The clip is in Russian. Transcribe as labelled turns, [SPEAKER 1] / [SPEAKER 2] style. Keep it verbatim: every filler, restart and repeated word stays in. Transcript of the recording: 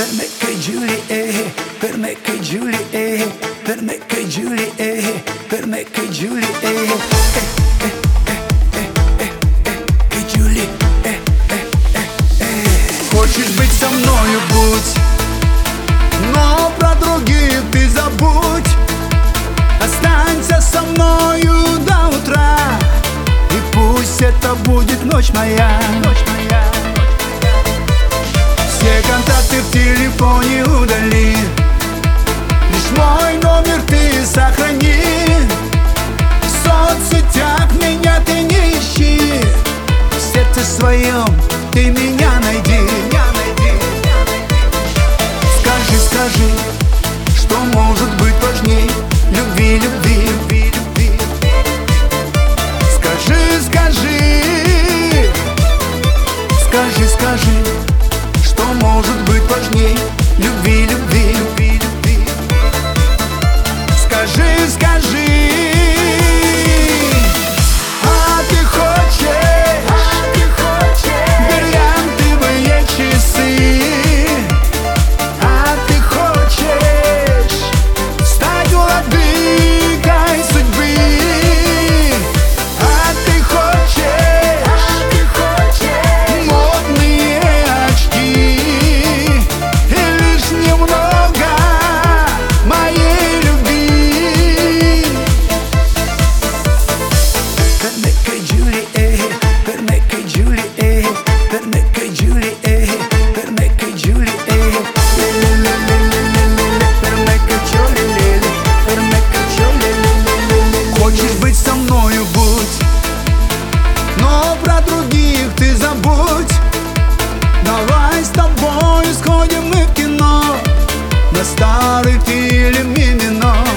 [SPEAKER 1] per me che Giulie, eh, per me che Giulie, eh, per me che Giulie, eh, per me che Giulie, eh, eh, eh, eh, eh, eh, che Giulie, eh, eh, eh, eh.
[SPEAKER 2] Хочешь быть со мною, будь, но про других ты забудь. Останься со мною до утра, и пусть это будет ночь моя, ночь моя. Все контакты в телефоне удали, лишь мой номер ты сохрани. В соцсетях меня ты не ищи, в сердце своем ты меня найди. Скажи, скажи, что может быть важней любви, любви, любви, любви. Скажи, скажи, скажи, скажи, что может быть важней любви, любви, любви, любви. Скажи, скажи. А ты хочешь, а ты хочешь бриллиантовые часы? А ты хочешь стать владыкой судьбы? А ты хочешь, а ты хочешь модные очки и лишь немного моей любви?
[SPEAKER 1] Per me che Giulie, eh, per me che Giulie, eh, per me che Giulie, eh, per me che Giulie, eh, le le le le le le le le, per me che Giulie, le le, per me che Giulie, le le le le.
[SPEAKER 2] Хочешь быть со мною, будь, но про других ты забудь. Давай с тобой сходим мы в кино на старый фильм «Мимино».